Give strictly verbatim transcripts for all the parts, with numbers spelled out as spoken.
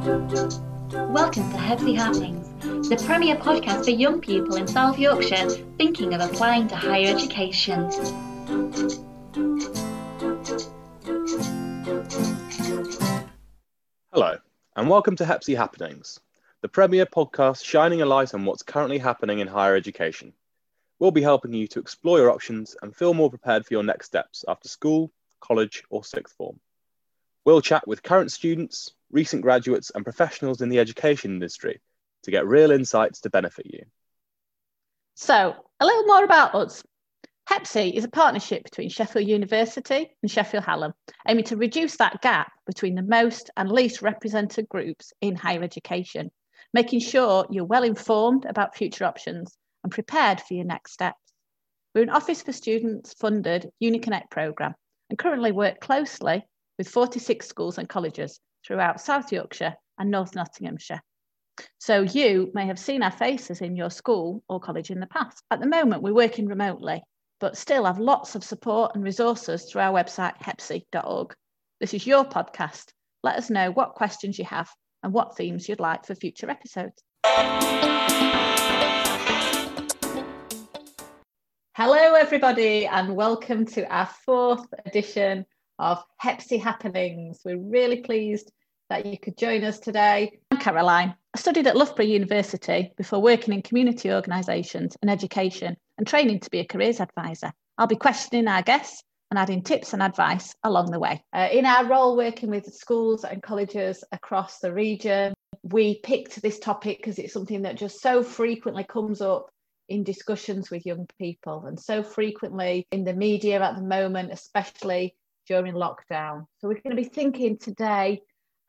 Welcome to Hepsy Happenings, the premier podcast for young people in South Yorkshire thinking of applying to higher education. Hello, and welcome to Hepsy Happenings, the premier podcast shining a light on what's currently happening in higher education. We'll be helping you to explore your options and feel more prepared for your next steps after school, college, or sixth form. We'll chat with current students, recent graduates, and professionals in the education industry to get real insights to benefit you. So, a little more about us. Hepsy is a partnership between Sheffield University and Sheffield Hallam, aiming to reduce that gap between the most and least represented groups in higher education, making sure you're well informed about future options and prepared for your next steps. We're an Office for Students funded UniConnect programme and currently work closely with forty-six schools and colleges throughout South Yorkshire and North Nottinghamshire. So you may have seen our faces in your school or college in the past. At the moment, we're working remotely, but still have lots of support and resources through our website, hepsy dot org. This is your podcast. Let us know what questions you have and what themes you'd like for future episodes. Hello, everybody, and welcome to our fourth edition of Hepsy Happenings. We're really pleased that you could join us today. I'm Caroline. I studied at Loughborough University before working in community organisations and education and training to be a careers advisor. I'll be questioning our guests and adding tips and advice along the way. Uh, in our role working with schools and colleges across the region, we picked this topic because it's something that just so frequently comes up in discussions with young people and so frequently in the media at the moment, especially during lockdown. So we're going to be thinking today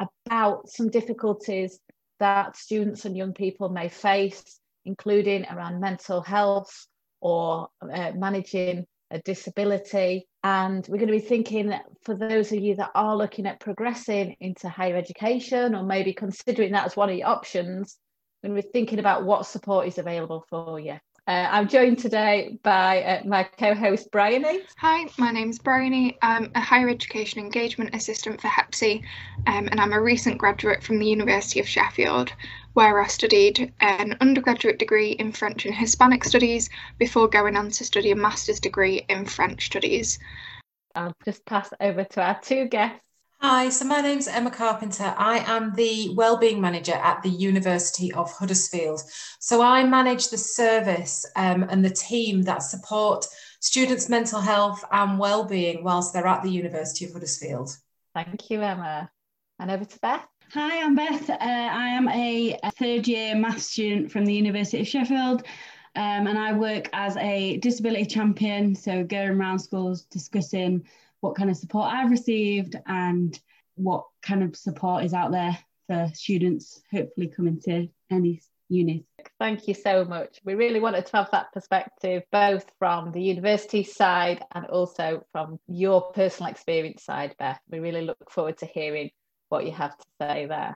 about some difficulties that students and young people may face, including around mental health or uh, managing a disability. And we're going to be thinking for those of you that are looking at progressing into higher education or maybe considering that as one of your options, we're going to be thinking about what support is available for you. Uh, I'm joined today by uh, my co-host Bryony. Hi, my name's Bryony. I'm a Higher Education Engagement Assistant for Hepsy, um, and I'm a recent graduate from the University of Sheffield, where I studied an undergraduate degree in French and Hispanic Studies before going on to study a master's degree in French Studies. I'll just pass over to our two guests. Hi, so my name's Emma Carpenter. I am the Wellbeing Manager at the University of Huddersfield. So I manage the service um, and the team that support students' mental health and wellbeing whilst they're at the University of Huddersfield. Thank you, Emma. And over to Beth. Hi, I'm Beth. Uh, I am a, a third year maths student from the University of Sheffield. Um, and I work as a disability champion, so going around schools discussing what kind of support I've received and what kind of support is out there for students hopefully coming to any unis. Thank you so much. We really wanted to have that perspective, both from the university side and also from your personal experience side, Beth. We really look forward to hearing what you have to say there.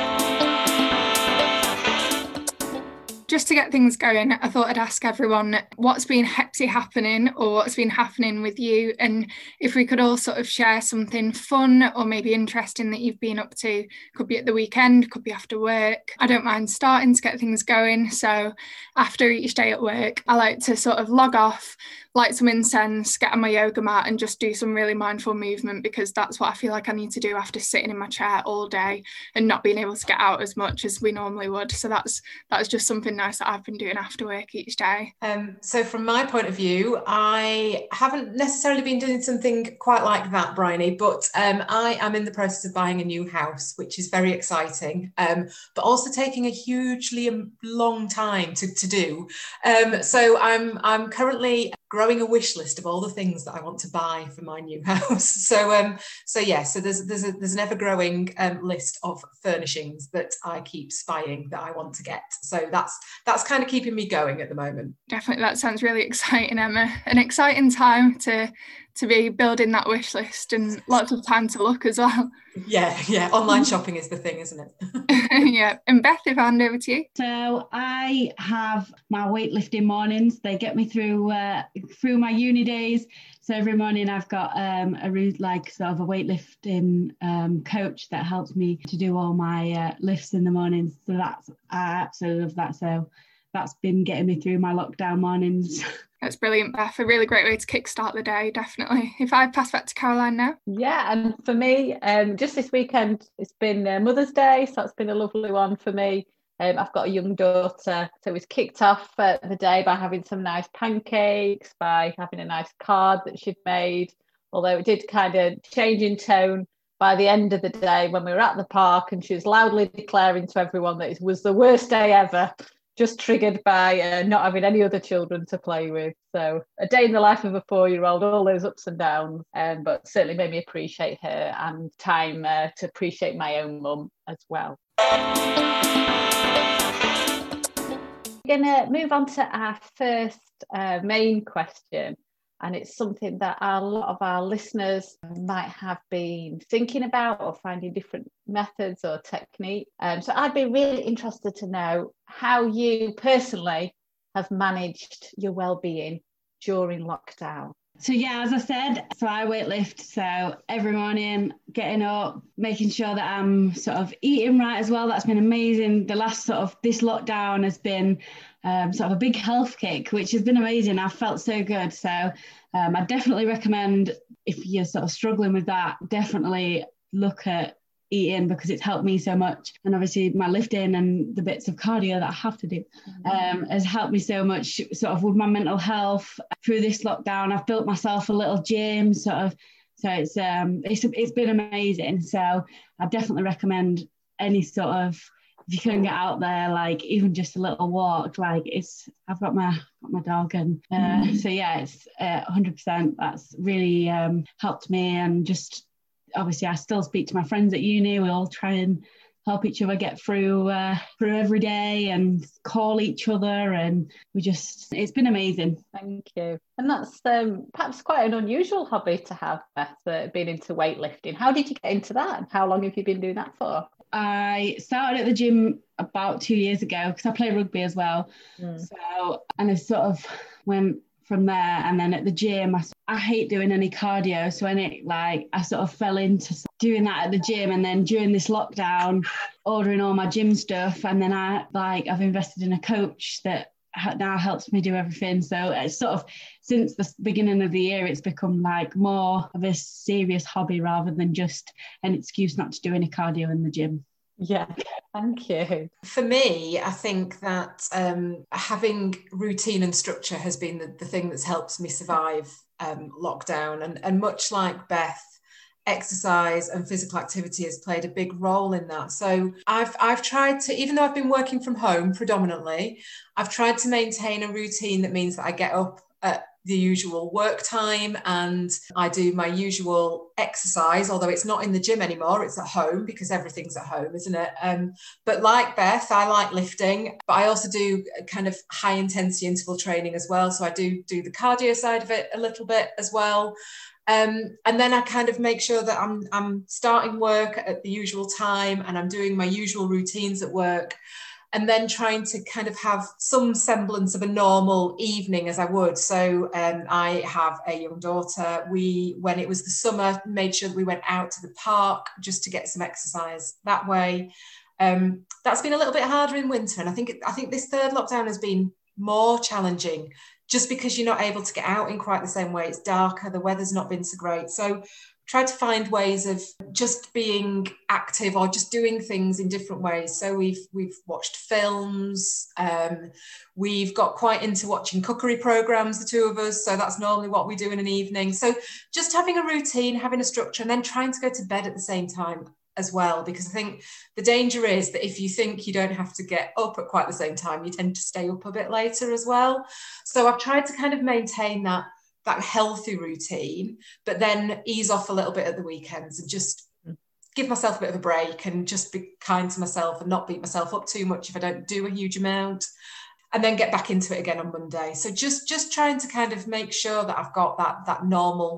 Just to get things going, I thought I'd ask everyone what's been Hepsy happening or what's been happening with you, and if we could all sort of share something fun or maybe interesting that you've been up to. Could be at the weekend, could be after work. I don't mind starting to get things going. So after each day at work, I like to sort of log off, light some incense, get on my yoga mat and just do some really mindful movement, because that's what I feel like I need to do after sitting in my chair all day and not being able to get out as much as we normally would. So that's that's just something nice that I've been doing after work each day. Um, so from my point of view, I haven't necessarily been doing something quite like that, Bryony, but um, I am in the process of buying a new house, which is very exciting, um, but also taking a hugely long time to, to do. Um, so I'm I'm currently growing a wish list of all the things that I want to buy for my new house. So um, so yeah, so there's there's a, there's an ever-growing um, list of furnishings that I keep spying that I want to get. So that's that's kind of keeping me going at the moment. Definitely, that sounds really exciting, Emma. An exciting time to to be building that wish list and lots of time to look as well. Yeah, yeah. Online shopping is the thing, isn't it? Yeah. And Beth, if I hand over to you. So I have my weightlifting mornings. They get me through uh, through my uni days. So every morning I've got um, a route like sort of a weightlifting um, coach that helps me to do all my uh, lifts in the mornings. So that's I absolutely love that. So that's been getting me through my lockdown mornings. That's brilliant, Beth. A really great way to kickstart the day, definitely. If I pass back to Caroline now. Yeah, and for me, um, just this weekend, it's been uh, Mother's Day, so it's been a lovely one for me. Um, I've got a young daughter, so we've kicked off uh, the day by having some nice pancakes, by having a nice card that she'd made, although it did kind of change in tone by the end of the day when we were at the park and she was loudly declaring to everyone that it was the worst day ever, just triggered by uh, not having any other children to play with. So a day in the life of a four-year-old, all those ups and downs, um, but certainly made me appreciate her and time uh, to appreciate my own mum as well. We're going to move on to our first uh, main question. And it's something that a lot of our listeners might have been thinking about or finding different methods or technique. Um, so I'd be really interested to know how you personally have managed your well-being during lockdown. So yeah, as I said, so I weightlift. So every morning, getting up, making sure that I'm sort of eating right as well. That's been amazing. The last sort of this lockdown has been um, sort of a big health kick, which has been amazing. I've felt so good. So um, I definitely recommend, if you're sort of struggling with that, definitely look at eating, because it's helped me so much. And obviously my lifting and the bits of cardio that I have to do um, has helped me so much sort of with my mental health through this lockdown. I've built myself a little gym sort of, so it's um it's it's been amazing. So I definitely recommend any sort of, if you can get out there, like even just a little walk, like it's, I've got my got my dog and uh, mm. so yeah, it's uh, one hundred percent that's really um helped me. And just obviously I still speak to my friends at uni. We all try and help each other get through uh, through every day and call each other, and we just, it's been amazing. Thank you. And that's um, perhaps quite an unusual hobby to have, Beth, uh, being into weightlifting. How did you get into that, and how long have you been doing that for? I started at the gym about two years ago because I play rugby as well. Mm. So, and I sort of went from there, and then at the gym I, I hate doing any cardio, so when it like I sort of fell into doing that at the gym, and then during this lockdown ordering all my gym stuff, and then I like I've invested in a coach that now helps me do everything. So it's sort of, since the beginning of the year, it's become like more of a serious hobby rather than just an excuse not to do any cardio in the gym. Yeah, thank you. For me, I think that um, having routine and structure has been the, the thing that's helped me survive um, lockdown. And, and much like Beth, exercise and physical activity has played a big role in that. So I've I've tried to, even though I've been working from home predominantly, I've tried to maintain a routine that means that I get up at the usual work time and I do my usual exercise, although it's not in the gym anymore, it's at home because everything's at home, isn't it? Um, but like Beth, I like lifting, but I also do kind of high intensity interval training as well. So I do do the cardio side of it a little bit as well. Um, and then I kind of make sure that I'm, I'm starting work at the usual time and I'm doing my usual routines at work, and then trying to kind of have some semblance of a normal evening as I would. So um, I have a young daughter. We, when it was the summer, made sure that we went out to the park just to get some exercise that way. Um, that's been a little bit harder in winter. And I think, I think this third lockdown has been more challenging just because you're not able to get out in quite the same way. It's darker, the weather's not been so great. So try to find ways of just being active or just doing things in different ways. So we've we've watched films, um, we've got quite into watching cookery programs, the two of us. So that's normally what we do in an evening. So just having a routine, having a structure, and then trying to go to bed at the same time as well, because I think the danger is that if you think you don't have to get up at quite the same time, you tend to stay up a bit later as well. So I've tried to kind of maintain that that healthy routine, but then ease off a little bit at the weekends and just give myself a bit of a break and just be kind to myself and not beat myself up too much if I don't do a huge amount, and then get back into it again on Monday. So just just trying to kind of make sure that I've got that that normal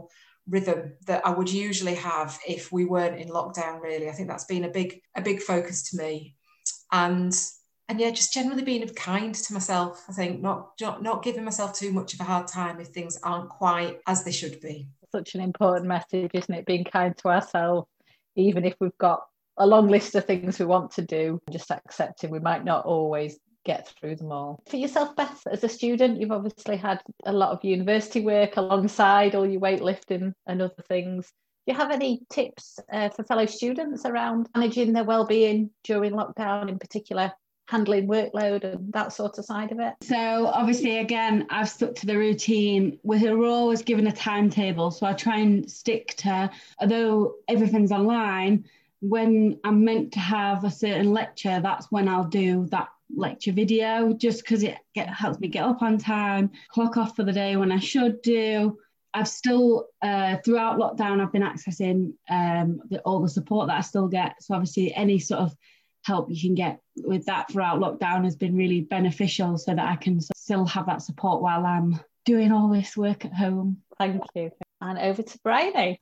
rhythm that I would usually have if we weren't in lockdown, really. I think that's been a big, a big focus to me. And And yeah, just generally being kind to myself, I think, not, not not giving myself too much of a hard time if things aren't quite as they should be. Such an important message, isn't it? Being kind to ourselves, even if we've got a long list of things we want to do, just accepting we might not always get through them all. For yourself, Beth, as a student, you've obviously had a lot of university work alongside all your weightlifting and other things. Do you have any tips uh, for fellow students around managing their well-being during lockdown, in particular handling workload and that sort of side of it? So obviously, again, I've stuck to the routine. We're always given a timetable, so I try and stick to, although everything's online, when I'm meant to have a certain lecture, that's when I'll do that lecture video, just because it get, helps me get up on time, clock off for the day when I should do. I've still, uh, throughout lockdown, I've been accessing um, the, all the support that I still get. So obviously any sort of help you can get with that throughout lockdown has been really beneficial, so that I can still have that support while I'm doing all this work at home. Thank you. And over to Bryony.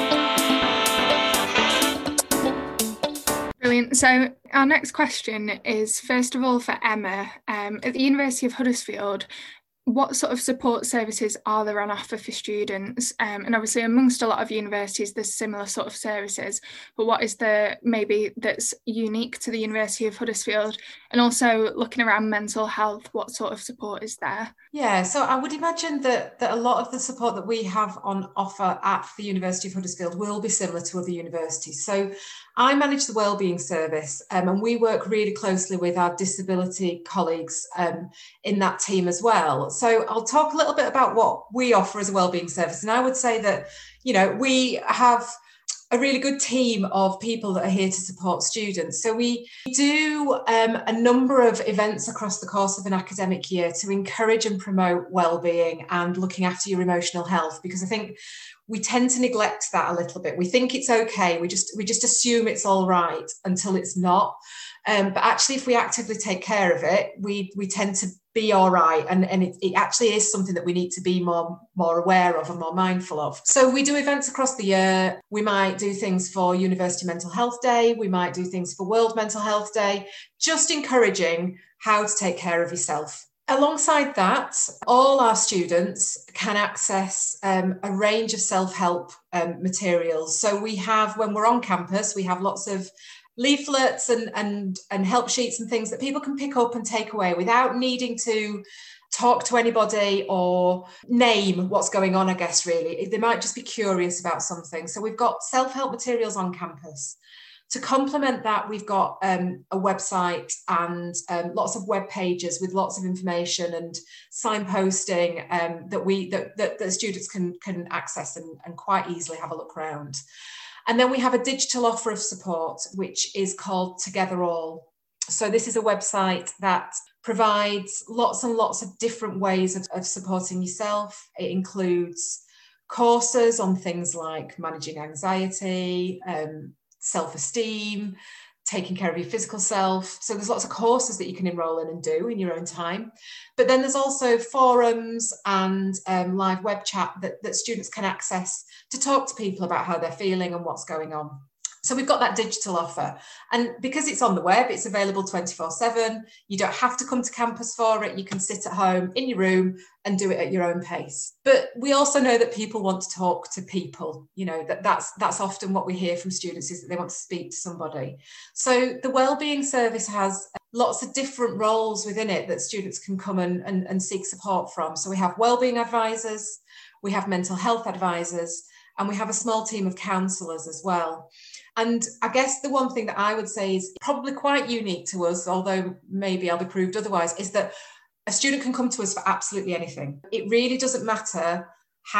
Brilliant. So our next question is, first of all, for Emma. Um, at the University of Huddersfield, what sort of support services are there on offer for students? Um, and obviously amongst a lot of universities, there's similar sort of services, but what is there maybe that's unique to the University of Huddersfield? And also looking around mental health, what sort of support is there? Yeah, so I would imagine that, that a lot of the support that we have on offer at the University of Huddersfield will be similar to other universities. So I manage the Wellbeing Service, um, and we work really closely with our disability colleagues um, in that team as well. So I'll talk a little bit about what we offer as a Wellbeing Service. And I would say that, you know, we have a really good team of people that are here to support students. So we do um, a number of events across the course of an academic year to encourage and promote wellbeing and looking after your emotional health, because I think we tend to neglect that a little bit. We think it's okay. We just we just assume it's all right until it's not. Um, but actually, if we actively take care of it, we we tend to be all right. And, and it, it actually is something that we need to be more, more aware of and more mindful of. So we do events across the year. We might do things for University Mental Health Day. We might do things for World Mental Health Day, just encouraging how to take care of yourself. Alongside that, all our students can access um, a range of self-help um, materials. So we have, when we're on campus, we have lots of leaflets and, and, and help sheets and things that people can pick up and take away without needing to talk to anybody or name what's going on, I guess, really. They might just be curious about something. So we've got self-help materials on campus. To complement that, we've got um, a website and um, lots of web pages with lots of information and signposting um, that we that, that, that students can, can access and, and quite easily have a look around. And then we have a digital offer of support, which is called Together All. So this is a website that provides lots and lots of different ways of, of supporting yourself. It includes courses on things like managing anxiety, um, self-esteem, taking care of your physical self. So there's lots of courses that you can enroll in and do in your own time. But then there's also forums and um, live web chat that, that students can access to talk to people about how they're feeling and what's going on. So we've got that digital offer. And because it's on the web, it's available twenty-four seven. You don't have to come to campus for it. You can sit at home in your room and do it at your own pace. But we also know that people want to talk to people. You know, that that's, that's often what we hear from students, is that they want to speak to somebody. So the Wellbeing Service has lots of different roles within it that students can come and, and, and seek support from. So we have wellbeing advisors, we have mental health advisors, and we have a small team of counsellors as well. And I guess the one thing that I would say is probably quite unique to us, although maybe I'll be proved otherwise, is that a student can come to us for absolutely anything. It really doesn't matter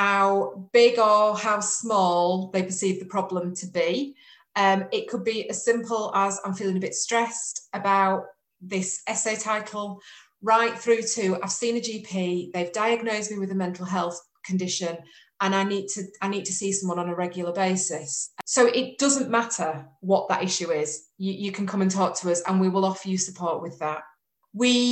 how big or how small they perceive the problem to be. Um, it could be as simple as, I'm feeling a bit stressed about this essay title, right through to, I've seen a G P, they've diagnosed me with a mental health condition, and I need to I need to see someone on a regular basis. So it doesn't matter what that issue is. You, you can come and talk to us and we will offer you support with that. We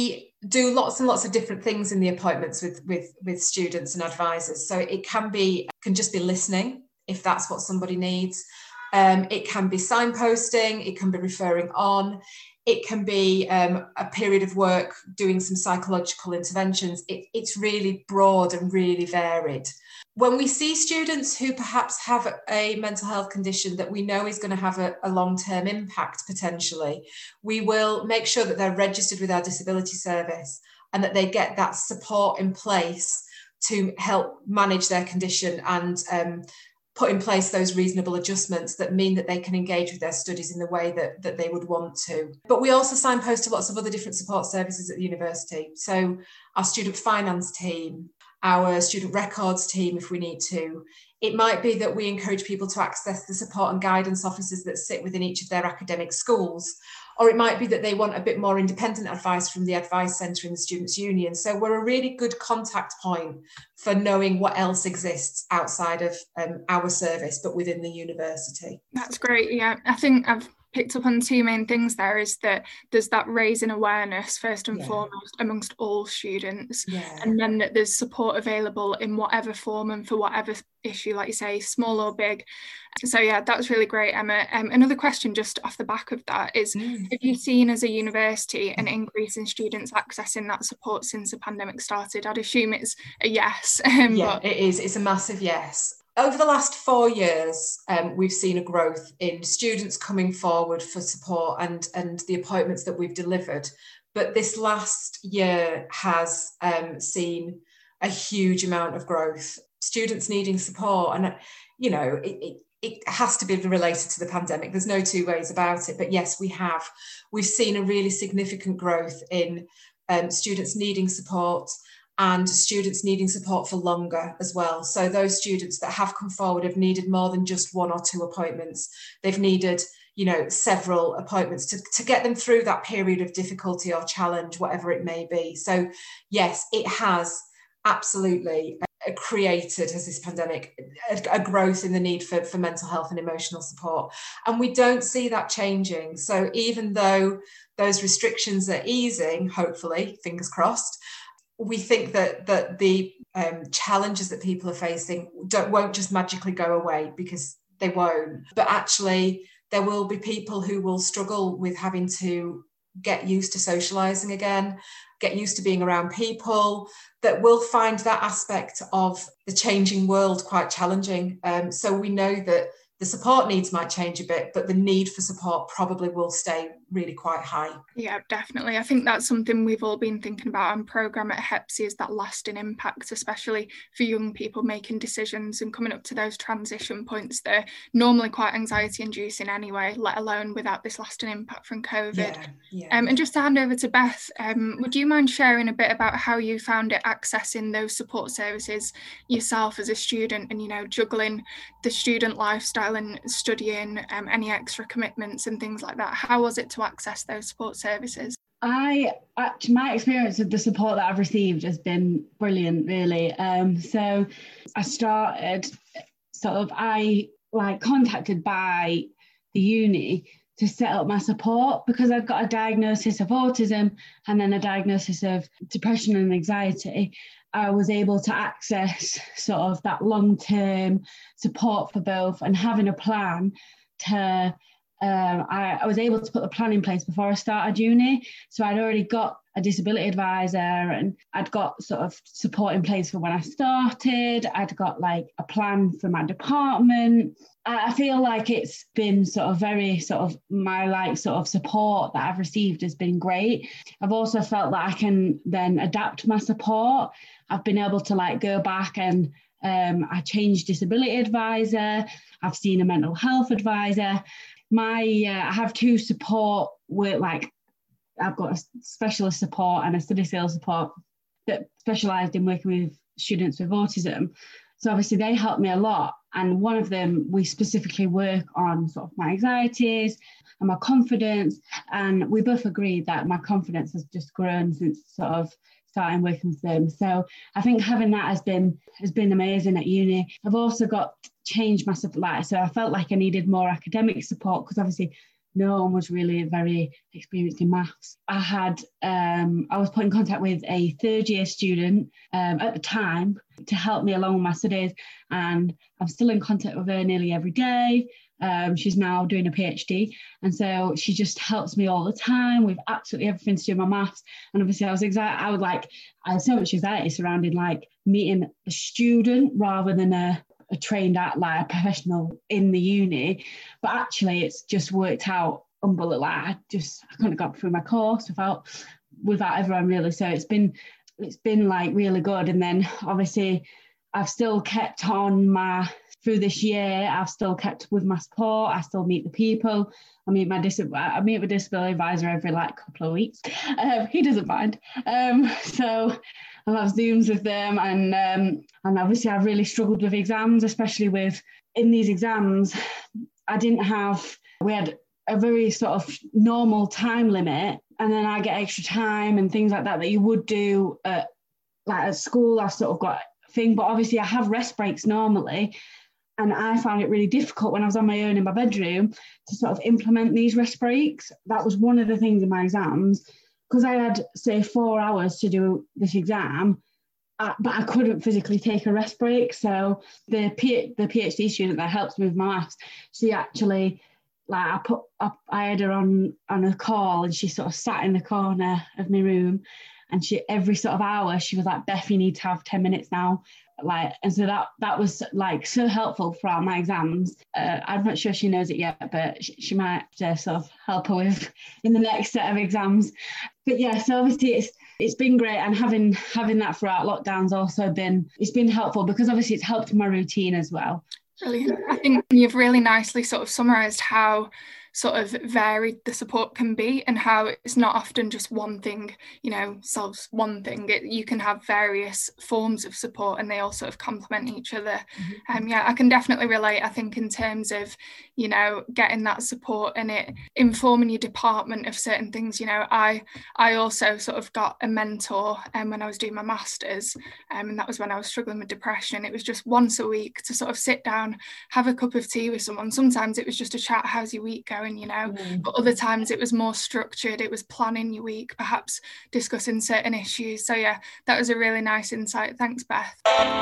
do lots and lots of different things in the appointments with, with, with students and advisors. So it can be, can just be listening if that's what somebody needs. Um, it can be signposting, it can be referring on, it can be um, a period of work doing some psychological interventions. It, it's really broad and really varied. When we see students who perhaps have a mental health condition that we know is going to have a, a long-term impact potentially, we will make sure that they're registered with our disability service and that they get that support in place to help manage their condition and um, put in place those reasonable adjustments that mean that they can engage with their studies in the way that, that they would want to. But we also signpost to lots of other different support services at the university. So our student finance team, our student records team, if we need to. It might be that we encourage people to access the support and guidance officers that sit within each of their academic schools. Or it might be that they want a bit more independent advice from the advice centre in the Students' Union. So we're a really good contact point for knowing what else exists outside of um, our service, but within the university. That's great. Yeah, I think I've picked up on two main things there is that there's that raising awareness first and yeah. foremost amongst all students, yeah. and then that there's support available in whatever form and for whatever issue, like you say, small or big. So yeah, that's really great, Emma. Um, another question just off the back of that is, mm. have you seen as a university an increase in students accessing that support since the pandemic started? I'd assume it's a yes. Um, yeah, but... it is. It's a massive yes. Over the last four years, um, we've seen a growth in students coming forward for support and, and the appointments that we've delivered. But this last year has um, seen a huge amount of growth. Students needing support, and, you know, it, it, it has to be related to the pandemic. There's no two ways about it. But yes, we have. We've seen a really significant growth in um, students needing support, and students needing support for longer as well. So those students that have come forward have needed more than just one or two appointments. They've needed, you know, several appointments to, to get them through that period of difficulty or challenge, whatever it may be. So yes, it has absolutely created, as this pandemic, a, a growth in the need for, for mental health and emotional support. And we don't see that changing. So even though those restrictions are easing, hopefully, fingers crossed, we think that that the um, challenges that people are facing don't, won't just magically go away, because they won't. But actually, there will be people who will struggle with having to get used to socialising again, get used to being around people, that will find that aspect of the changing world quite challenging. Um, so we know that the support needs might change a bit, but the need for support probably will stay really quite high. Yeah, definitely. I think that's something we've all been thinking about on programme at Hepsi, is that lasting impact, especially for young people making decisions and coming up to those transition points that are normally quite anxiety inducing anyway, let alone without this lasting impact from COVID. Yeah, yeah. Um, and just to hand over to Beth, um, would you mind sharing a bit about how you found it accessing those support services yourself as a student, and, you know, juggling the student lifestyle and studying, um, any extra commitments and things like that? How was it to access those support services? I, actually, my experience of the support that I've received has been brilliant, really. Um, so I started sort of, I like contacted by the uni to set up my support, because I've got a diagnosis of autism and then a diagnosis of depression and anxiety. I was able to access sort of that long-term support for both, and having a plan to, um, I, I was able to put the plan in place before I started uni. So I'd already got a disability advisor, and I'd got sort of support in place for when I started. I'd got like a plan for my department. I feel like it's been sort of very sort of my like sort of support that I've received has been great. I've also felt that I can then adapt my support. I've been able to like go back and um, I changed disability advisor. I've seen a mental health advisor. My uh, I have two support with like I've got a specialist support and a study skills support that specialised in working with students with autism. So obviously they help me a lot. And one of them, we specifically work on sort of my anxieties and my confidence. And we both agreed that my confidence has just grown since sort of starting working with them. So I think having that has been has been amazing at uni. I've also got changed my support. So I felt like I needed more academic support, because obviously no one was really very experienced in maths. I had, um, I was put in contact with a third year student um, at the time to help me along with my studies, and I'm still in contact with her nearly every day. Um, she's now doing a PhD, and so she just helps me all the time with absolutely everything to do with my maths. And obviously I was excited, I would like, I had so much anxiety surrounding like meeting a student rather than a, a trained at like a professional in the uni, but actually it's just worked out unbelievable. Like I just, I couldn't have got through my course without, without everyone really. So it's been, it's been like really good. And then obviously I've still kept on my, through this year, I've still kept with my support. I still meet the people. I meet my dis- I meet with disability advisor every like couple of weeks. Um, he doesn't mind. Um, so I'll have Zooms with them, and um, and obviously I've really struggled with exams, especially with in these exams. I didn't have. We had a very sort of normal time limit, and then I get extra time and things like that that you would do at like at school. I've sort of got a thing, but obviously I have rest breaks normally. And I found it really difficult when I was on my own in my bedroom to sort of implement these rest breaks. That was one of the things in my exams, because I had, say, four hours to do this exam, uh, but I couldn't physically take a rest break. So the P- the PhD student that helps me with my maths, she actually, like, I put up, I had her on, on a call, and she sort of sat in the corner of my room, and she, every sort of hour, she was like, Beth, you need to have ten minutes now. Like, and so that that was like so helpful throughout my exams. Uh, I'm not sure she knows it yet, but she, she might uh, sort of help her with in the next set of exams. But yeah, so obviously it's it's been great, and having having that throughout lockdown's also been it's been helpful, because obviously it's helped my routine as well. Brilliant. I think you've really nicely sort of summarised how sort of varied the support can be, and how it's not often just one thing, you know, solves one thing. It, you can have various forms of support, and they all sort of complement each other. Mm-hmm. Um, yeah, I can definitely relate, I think, in terms of, you know, getting that support and it informing your department of certain things. You know, I I also sort of got a mentor um, when I was doing my masters, um, and that was when I was struggling with depression. It was just once a week to sort of sit down, have a cup of tea with someone. Sometimes it was just a chat, how's your week going? You know, mm. But other times it was more structured. It was planning your week, perhaps discussing certain issues. So yeah, that was a really nice insight. Thanks, Beth.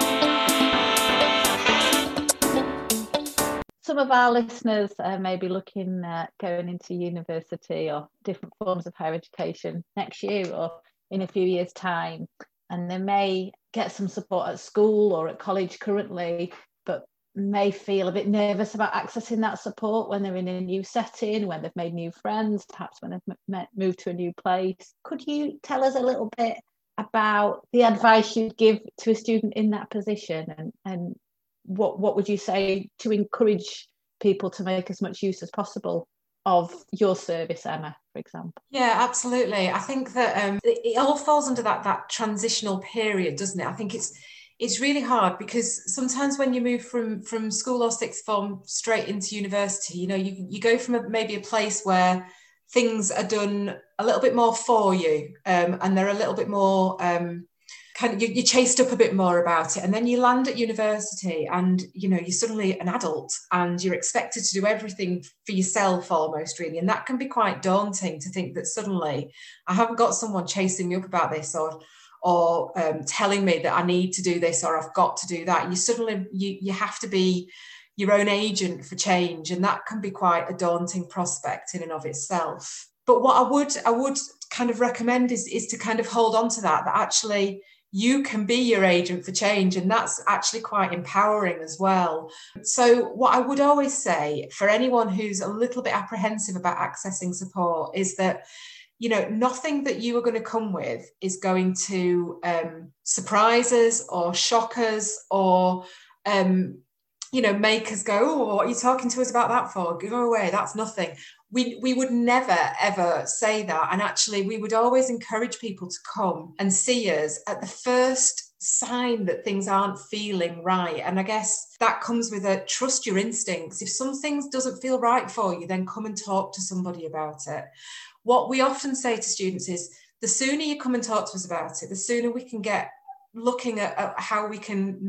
Some of our listeners uh, may be looking at going into university or different forms of higher education next year or in a few years' time, and they may get some support at school or at college currently, but may feel a bit nervous about accessing that support when they're in a new setting, when they've made new friends, perhaps when they've met, moved to a new place. Could you tell us a little bit about the advice you'd give to a student in that position, and, and what, what would you say to encourage people to make as much use as possible of your service, Emma, for example? Yeah, absolutely. I think that um, it, it all falls under that that transitional period, doesn't it? I think it's It's really hard, because sometimes when you move from, from school or sixth form straight into university, you know, you, you go from a, maybe a place where things are done a little bit more for you, um, and they're a little bit more um, kind of, you, you're chased up a bit more about it. And then you land at university and, you know, you're suddenly an adult and you're expected to do everything for yourself almost, really. And that can be quite daunting, to think that suddenly I haven't got someone chasing me up about this, or or um, telling me that I need to do this, or I've got to do that. You suddenly, you, you have to be your own agent for change. And that can be quite a daunting prospect in and of itself. But what I would, I would kind of recommend is, is to kind of hold on to that, that actually you can be your agent for change. And that's actually quite empowering as well. So what I would always say for anyone who's a little bit apprehensive about accessing support is that, you know, nothing that you are going to come with is going to um, surprise us or shock us or, um, you know, make us go, oh, what are you talking to us about that for? Go away, that's nothing. We, we would never, ever say that. And actually, we would always encourage people to come and see us at the first sign that things aren't feeling right. And I guess that comes with a trust your instincts. If something doesn't feel right for you, then come and talk to somebody about it. What we often say to students is, the sooner you come and talk to us about it, the sooner we can get looking at, at how we can make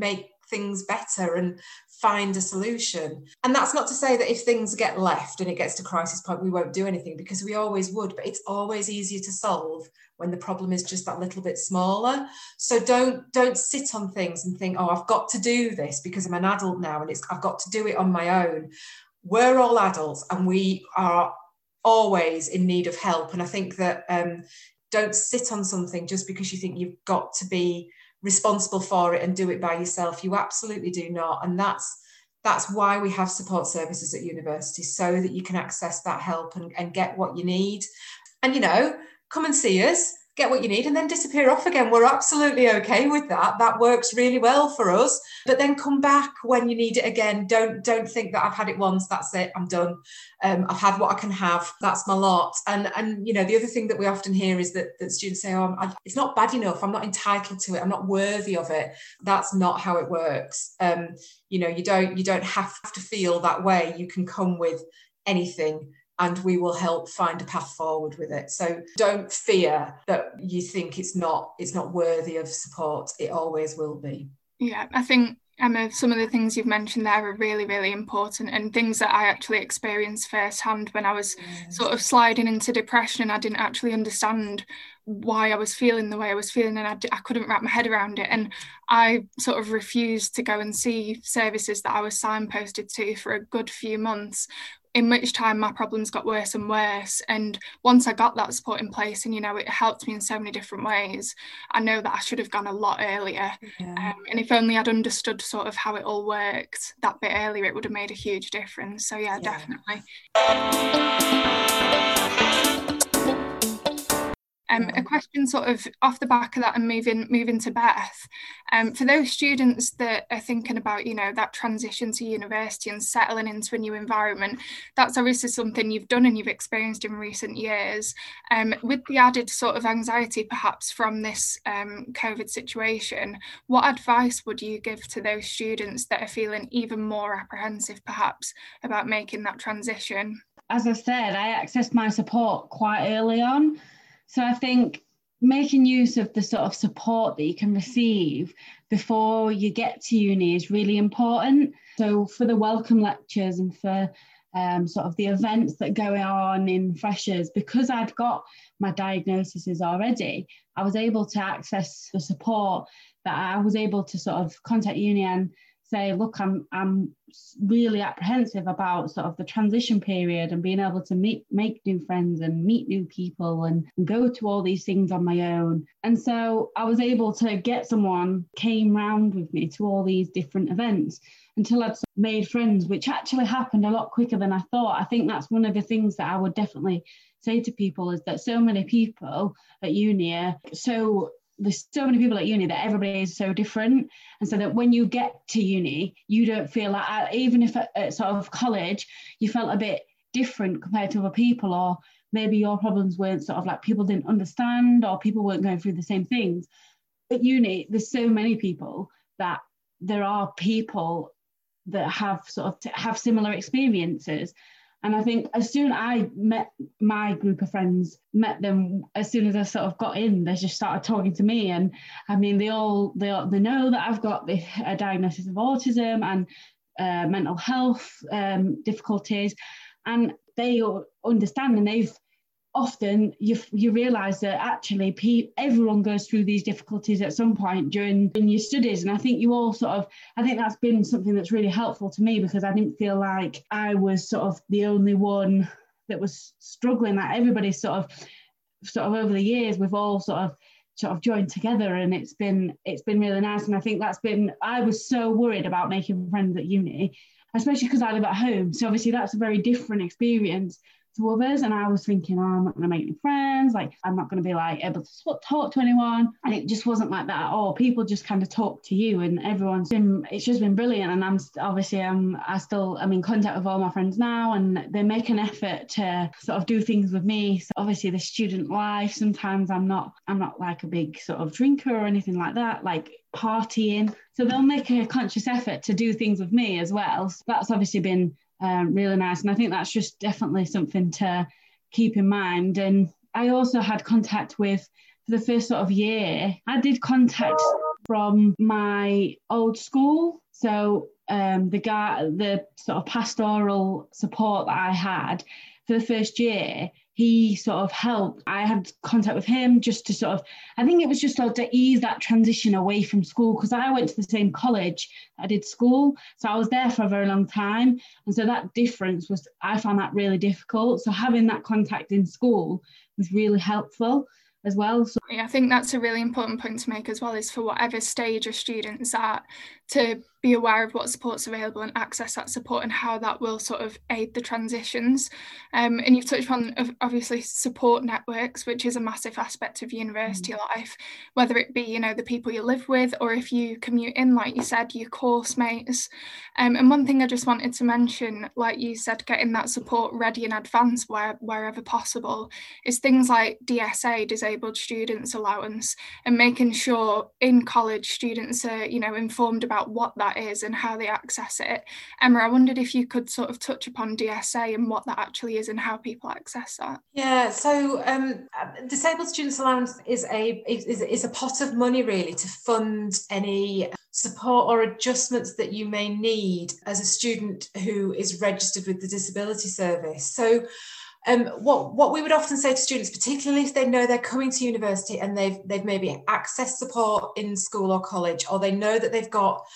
things better and find a solution. And that's not to say that if things get left and it gets to crisis point, we won't do anything, because we always would, but it's always easier to solve when the problem is just that little bit smaller. So don't don't sit on things and think, oh, I've got to do this because I'm an adult now and it's I've got to do it on my own. We're all adults and we are always in need of help. And I think that um, don't sit on something just because you think you've got to be responsible for it and do it by yourself. You absolutely do not. And that's that's why we have support services at university, so that you can access that help and, and get what you need. And, you know, come and see us, get what you need, and then disappear off again. We're absolutely okay with that. That works really well for us. But then come back when you need it again. Don't don't think that I've had it once, that's it, I'm done. Um, I've had what I can have, that's my lot. And, and you know, the other thing that we often hear is that, that students say, oh, I, it's not bad enough, I'm not entitled to it, I'm not worthy of it. That's not how it works. Um, you know, you don't, you don't have to feel that way. You can come with anything, and we will help find a path forward with it. So don't fear that you think it's not it's not worthy of support. It always will be. Yeah, I think, Emma, some of the things you've mentioned there are really, really important, and things that I actually experienced firsthand when I was yes. sort of sliding into depression, and I didn't actually understand why I was feeling the way I was feeling, and I, I couldn't wrap my head around it. And I sort of refused to go and see services that I was signposted to for a good few months, in which time my problems got worse and worse. And once I got that support in place, and, you know, it helped me in so many different ways, I know that I should have gone a lot earlier. Yeah. Um, and if only I'd understood sort of how it all worked that bit earlier, it would have made a huge difference. So yeah, yeah. definitely. Um, a question sort of off the back of that and moving moving to Beth, um, for those students that are thinking about, you know, that transition to university and settling into a new environment, that's obviously something you've done and you've experienced in recent years. Um, with the added sort of anxiety perhaps from this um, COVID situation, what advice would you give to those students that are feeling even more apprehensive perhaps about making that transition? As I said, I accessed my support quite early on. So I think making use of the sort of support that you can receive before you get to uni is really important. So for the welcome lectures and for um, sort of the events that go on in freshers, because I'd got my diagnoses already, I was able to access the support that I was able to sort of contact uni and say, look, I'm I'm really apprehensive about sort of the transition period and being able to meet, make new friends and meet new people and, and go to all these things on my own. And so I was able to get someone came round with me to all these different events until I'd made friends, which actually happened a lot quicker than I thought. I think that's one of the things that I would definitely say to people, is that so many people at uni are so there's so many people at uni that everybody is so different, and so that when you get to uni you don't feel like, even if at, at sort of college you felt a bit different compared to other people, or maybe your problems weren't sort of like people didn't understand or people weren't going through the same things. At uni there's so many people that there are people that have sort of have similar experiences. And I think as soon as I met my group of friends, met them, as soon as I sort of got in, they just started talking to me. And I mean, they all, they, all, they know that I've got the, a diagnosis of autism and uh, mental health um, difficulties. And they understand, and they've often, you you realise that actually pe- everyone goes through these difficulties at some point during in your studies. And I think you all sort of, I think that's been something that's really helpful to me, because I didn't feel like I was sort of the only one that was struggling. Like everybody sort of, sort of over the years, we've all sort of sort of joined together, and it's been it's been really nice. And I think that's been, I was so worried about making friends at uni, especially because I live at home. So obviously that's a very different experience to others, and I was thinking, oh, I'm not going to make any friends, like I'm not going to be like able to talk to anyone, and it just wasn't like that at all. People just kind of talk to you, and everyone's been, it's just been brilliant. And I'm obviously I'm I still I'm in contact with all my friends now, and they make an effort to sort of do things with me. So obviously the student life, sometimes I'm not I'm not like a big sort of drinker or anything like that, like partying, so they'll make a conscious effort to do things with me as well. So that's obviously been Um, really nice, and I think that's just definitely something to keep in mind. And I also had contact with, for the first sort of year, I did contact from my old school. So um, the guy, the sort of pastoral support that I had for the first year, he sort of helped. I had contact with him just to sort of, I think it was just sort of to ease that transition away from school, because I went to the same college I did school. So I was there for a very long time. And so that difference was, I found that really difficult. So having that contact in school was really helpful as well. So I think that's a really important point to make as well, is for whatever stage a student's at, to be aware of what support's available and access that support and how that will sort of aid the transitions. Um, and you've touched on obviously support networks, which is a massive aspect of university mm. life, whether it be, you know, the people you live with, or if you commute in, like you said, your course mates. Um, and one thing I just wanted to mention, like you said, getting that support ready in advance where, wherever possible, is things like D S A, Disabled Students Allowance, and making sure in college students are, you know, informed about what that is and how they access it. Emma, I wondered if you could sort of touch upon D S A and what that actually is and how people access that. Yeah, so um, Disabled Students Allowance is a is, is a pot of money really to fund any support or adjustments that you may need as a student who is registered with the Disability Service. So Um, what, what we would often say to students, particularly if they know they're coming to university and they've, they've maybe accessed support in school or college, or they know that they've got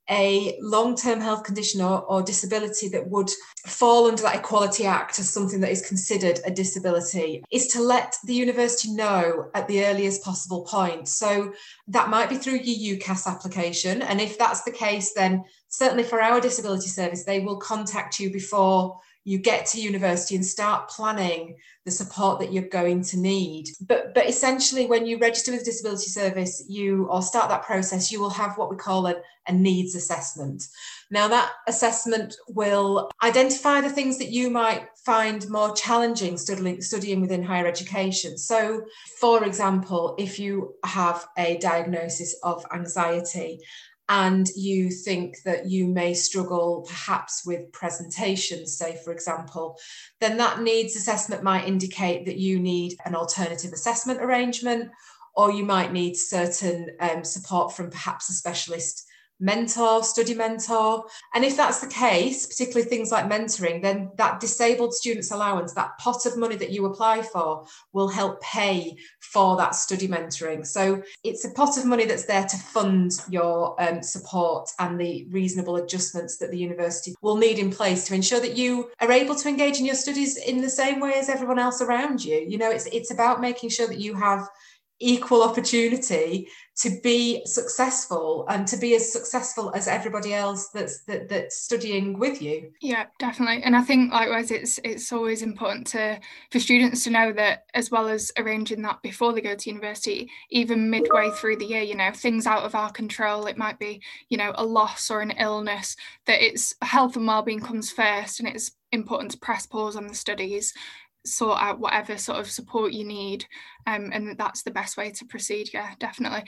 a long-term health condition or, or disability that would fall under that Equality Act as something that is considered a disability, is to let the university know at the earliest possible point. So that might be through your U C A S application. And if that's the case, then certainly for our disability service, they will contact you before you get to university and start planning the support that you're going to need. But, but essentially, when you register with the Disability Service, you or start that process, you will have what we call a, a needs assessment. Now, that assessment will identify the things that you might find more challenging studying, studying within higher education. So, for example, if you have a diagnosis of anxiety, and you think that you may struggle perhaps with presentations, say, for example, then that needs assessment might indicate that you need an alternative assessment arrangement, or you might need certain um, support from perhaps a specialist mentor, study mentor. And if that's the case, particularly things like mentoring, then that Disabled Students Allowance, that pot of money that you apply for, will help pay for that study mentoring. So it's a pot of money that's there to fund your um, support and the reasonable adjustments that the university will need in place to ensure that you are able to engage in your studies in the same way as everyone else around you. You know, it's it's about making sure that you have equal opportunity to be successful and to be as successful as everybody else that's that, that's studying with you. Yeah, definitely. And I think likewise it's it's always important to for students to know that, as well as arranging that before they go to university, even midway through the year, you know, things out of our control, it might be, you know, a loss or an illness, that it's health and well-being comes first, and it's important to press pause on the studies, sort out whatever sort of support you need, um, and that's the best way to proceed. Yeah, definitely.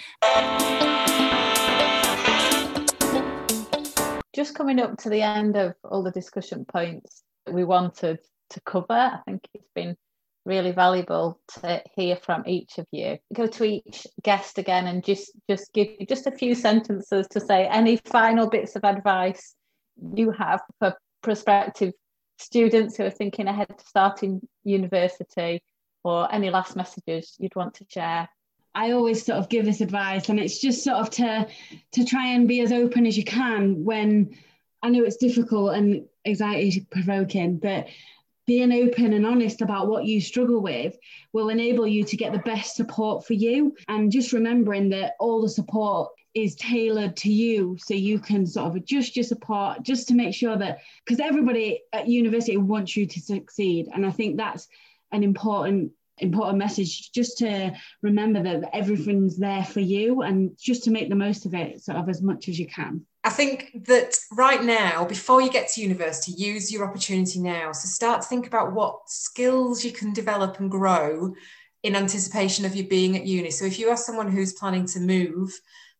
Just coming up to the end of all the discussion points that we wanted to cover, I think it's been really valuable to hear from each of you. Go to each guest again and just just give you just a few sentences to say any final bits of advice you have for prospective students who are thinking ahead to starting university, or any last messages you'd want to share. I always sort of give this advice, and it's just sort of to to try and be as open as you can when I know it's difficult and anxiety provoking, but being open and honest about what you struggle with will enable you to get the best support for you. And just remembering that all the support is tailored to you, so you can sort of adjust your support just to make sure that, because everybody at university wants you to succeed. And I think that's an important important message, just to remember that everything's there for you and just to make the most of it sort of as much as you can. I think that right now, before you get to university, use your opportunity now. So start to think about what skills you can develop and grow in anticipation of you being at uni. So if you are someone who's planning to move,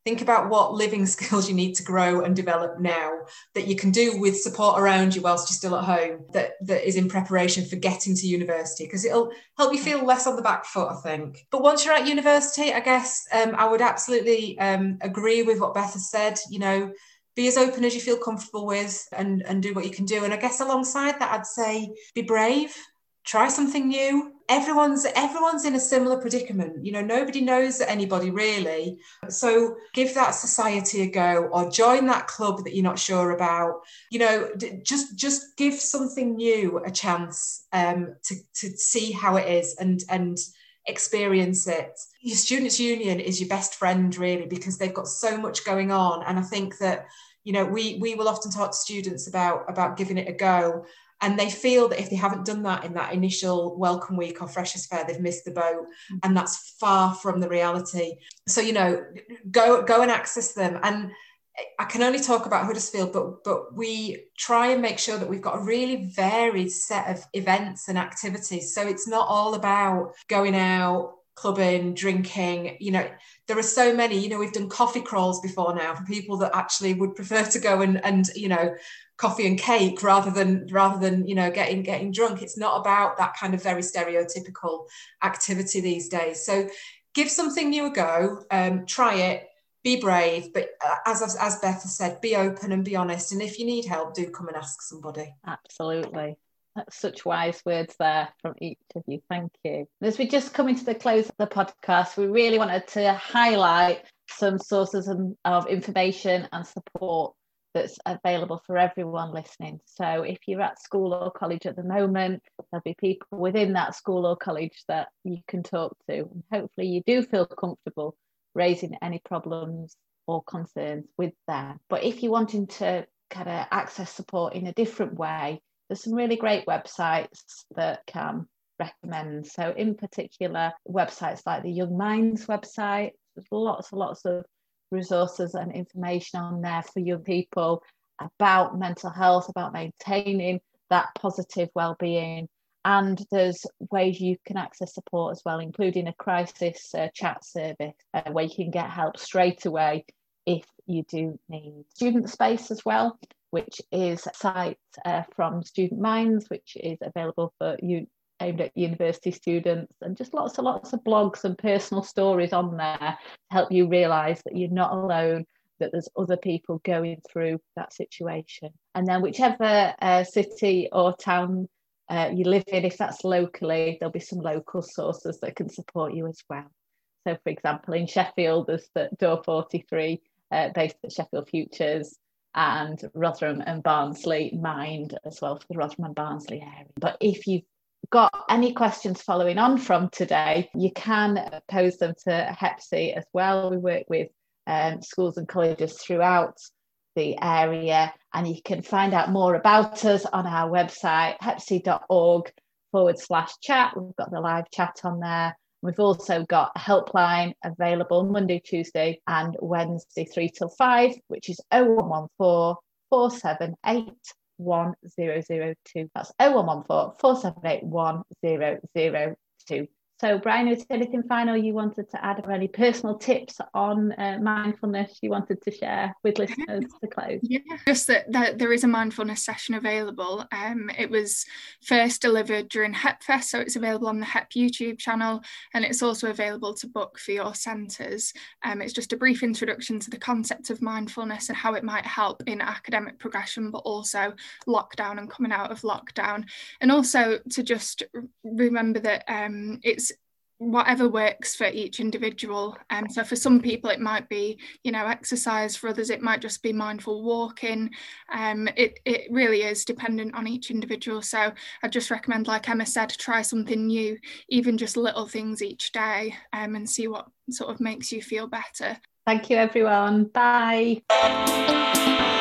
Think about what living skills you need to grow and develop now that you can do with support around you whilst you're still at home, that, that is in preparation for getting to university, because it'll help you feel less on the back foot, I think. But once you're at university, I guess um, I would absolutely um, agree with what Beth has said. You know, be as open as you feel comfortable with, and, and do what you can do. And I guess alongside that, I'd say be brave. Try something new. Everyone's everyone's in a similar predicament. You know, nobody knows anybody really. So give that society a go, or join that club that you're not sure about. You know, d- just just give something new a chance um, to to see how it is and and experience it. Your students' union is your best friend really, because they've got so much going on. And I think that, you know, we we will often talk to students about about giving it a go. And they feel that if they haven't done that in that initial welcome week or freshers fair, they've missed the boat. And that's far from the reality. So, you know, go go and access them. And I can only talk about Huddersfield, but but we try and make sure that we've got a really varied set of events and activities. So it's not all about going out, clubbing, drinking. You know, there are so many, you know, we've done coffee crawls before now for people that actually would prefer to go and, and you know, coffee and cake rather than rather than you know getting getting drunk. It's not about that kind of very stereotypical activity these days. So give something new a go, um, try it, be brave, but uh, as as Beth has said, be open and be honest. And if you need help, do come and ask somebody. Absolutely. That's such wise words there from each of you. Thank you. As we just come into the close of the podcast, we really wanted to highlight some sources of information and support that's available for everyone listening. So if you're at school or college at the moment, there'll be people within that school or college that you can talk to. And hopefully you do feel comfortable raising any problems or concerns with them. But if you're wanting to kind of access support in a different way, there's some really great websites that can recommend. So in particular, websites like the Young Minds website, there's lots and lots of resources and information on there for young people about mental health, about maintaining that positive well-being. And there's ways you can access support as well, including a crisis uh, chat service uh, where you can get help straight away if you do need. Student Space as well, which is a site uh, from Student Minds, which is available for you aimed at university students, and just lots and lots of blogs and personal stories on there to help you realise that you're not alone, that there's other people going through that situation. And then whichever uh, city or town uh, you live in, if that's locally, there'll be some local sources that can support you as well. So for example, in Sheffield, there's the Door forty-three uh, based at Sheffield Futures, and Rotherham and Barnsley Mind as well for the Rotherham and Barnsley area. But if you've got any questions following on from today, you can pose them to Hepsi as well. We work with um, schools and colleges throughout the area, and you can find out more about us on our website, hepsi.org forward slash chat. We've got the live chat on there. We've also got a helpline available Monday, Tuesday and Wednesday three till five, which is oh one one four, four seven eight, one zero zero two. That's oh one one four, four seven eight, one zero zero two. So Brian, is there anything final you wanted to add, or any personal tips on uh, mindfulness you wanted to share with listeners to close? Yeah, just that, that there is a mindfulness session available. Um, it was first delivered during HepFest, so it's available on the Hep YouTube channel, and it's also available to book for your centres. Um, it's just a brief introduction to the concept of mindfulness and how it might help in academic progression, but also lockdown and coming out of lockdown. And also to just remember that um, it's whatever works for each individual. Um, so for some people it might be, you know, exercise. For others it might just be mindful walking. Um, it, it really is dependent on each individual. So I just recommend, like Emma said, try something new, even just little things each day, um, and see what sort of makes you feel better. Thank you everyone. Bye.